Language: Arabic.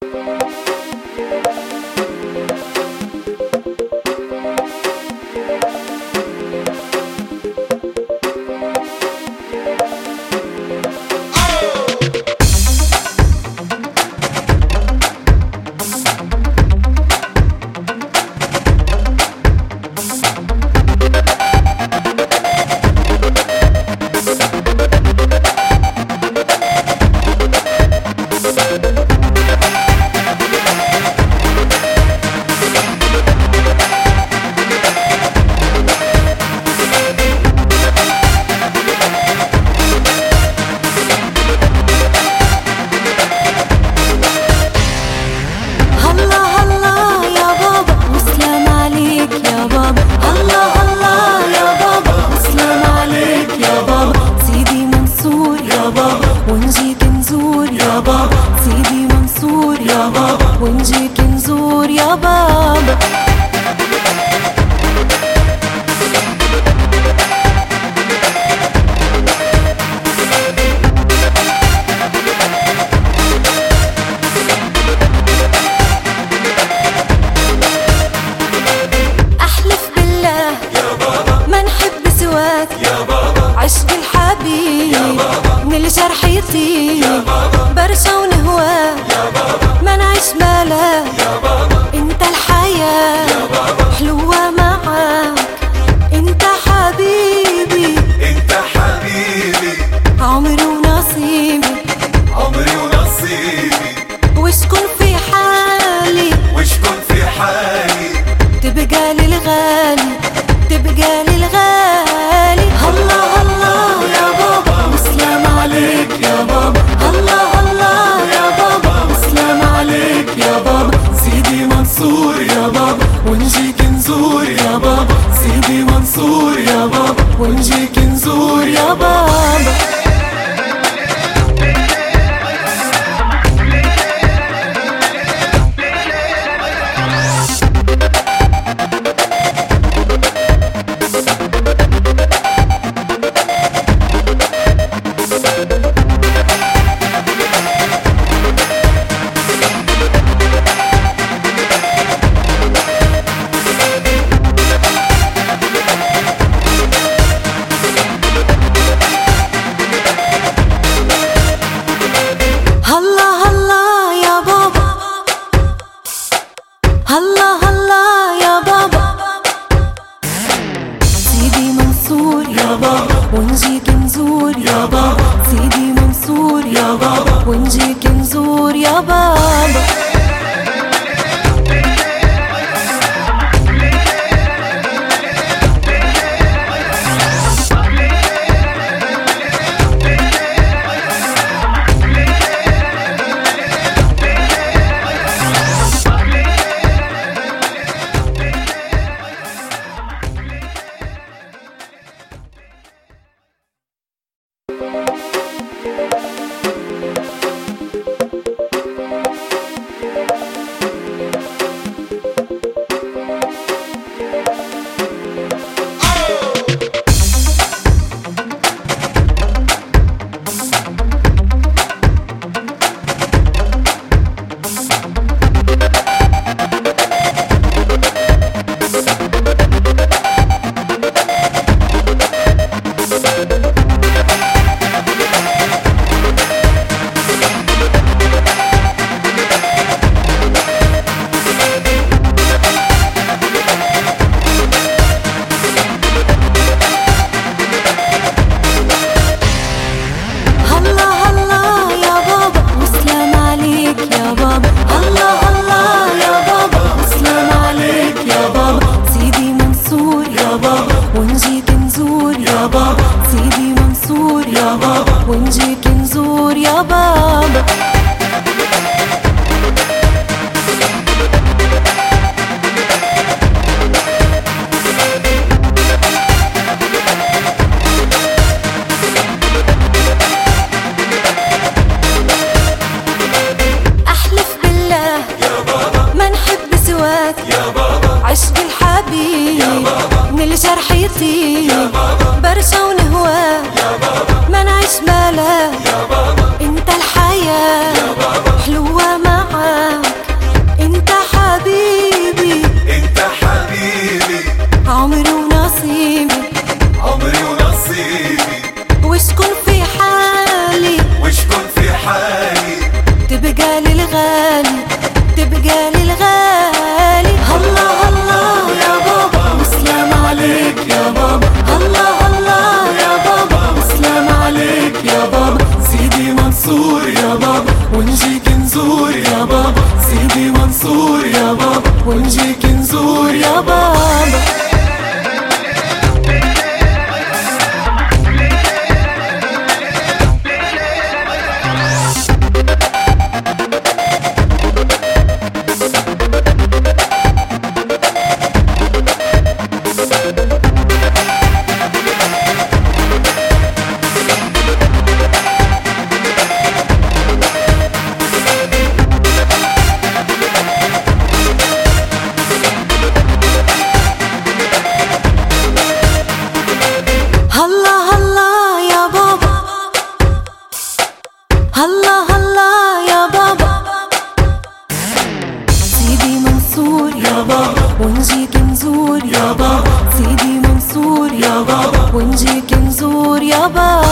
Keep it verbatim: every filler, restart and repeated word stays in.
ونجيك نزور يا بابا. أحلف بالله يا بابا ما نحب سواك يا بابا، عشق الحبيب يا بابا من الجرح يطيب يا بابا، برشا ونهواه يا بابا ما نعيش بلا يا بابا، انت الحياة يا بابا حلوة معاك انت حبيبي انت حبيبي، عمري ونصيبي عمري ونصيبي، وشكون في حالي وشكون في حالي تبقى لي الغالي تبقى لي الغالي. الله الله يا بابا وسلام عليك يا بابا. الله الله يا بابا وسلام عليك يا بابا. سيدي منصور يا بابا ونجيك نزور يا بابا، سيدي منصور يا بابا ونجيك نزور يا بابا. الله الله يا بابا. الله الله يا بابا. سيدي منصور يا بابا ونجيك نزور يا بابا، سيدي منصور يا بابا ونجيك نزور يا بابا. الله الله يا بابا وسلام عليك يا بابا. الله الله يا بابا وسلام عليك يا بابا. سيدي منصور يا بابا ونجيك نزور يا بابا، سيدي منصور يا بابا ونجيك نزور يا بابا. أحلف بالله يا بابا ما نحب سواك يا بابا، عشق الحبيب يا بابا من الجرح يطيب يا بابا، برشا ونهواه يا بابا ما نعيش بلا يا بابا، انت الحياة يا بابا حلوة معاك للغالي تبقى للغالي. الله الله يا بابا وسلام عليك يا بابا. الله الله يا بابا وسلام عليك يا بابا. سيدي منصور يا بابا ونجيك نزور يا بابا. سيدي منصور يا بابا ونجيك نزور يا بابا. الله الله يا بابا. الله الله يا بابا. سيدي منصور يا بابا ونجيك نزور يا بابا. سيدي منصور يا بابا ونجيك نزور يا بابا.